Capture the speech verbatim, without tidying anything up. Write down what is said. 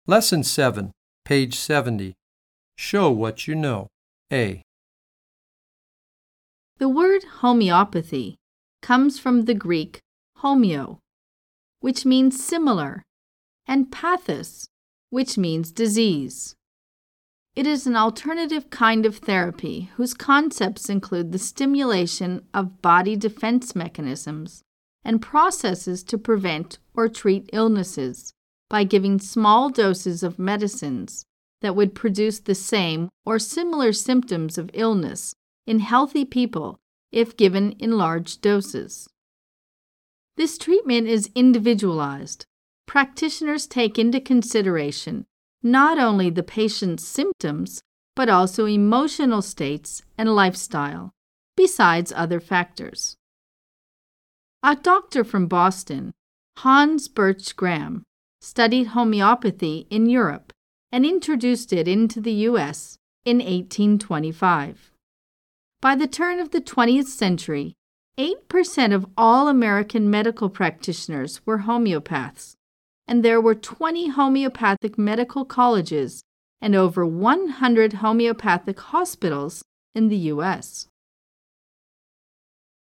Lesson seven, page seventy. Show what you know. A. The word homeopathy comes from the Greek homeo, which means similar, and pathos, which means disease. It is an alternative kind of therapy whose concepts include the stimulation of body defense mechanisms and processes to prevent or treat illnesses by giving small doses of medicines that would produce the same or similar symptoms of illness in healthy people if given in large doses. This treatment is individualized. Practitioners take into consideration not only the patient's symptoms, but also emotional states and lifestyle, besides other factors. A doctor from Boston, Hans Birch Graham, studied homeopathy in Europe and introduced it into the U S in eighteen twenty-five. By the turn of the twentieth century, eight percent of all American medical practitioners were homeopaths, and there were twenty homeopathic medical colleges and over one hundred homeopathic hospitals in the U S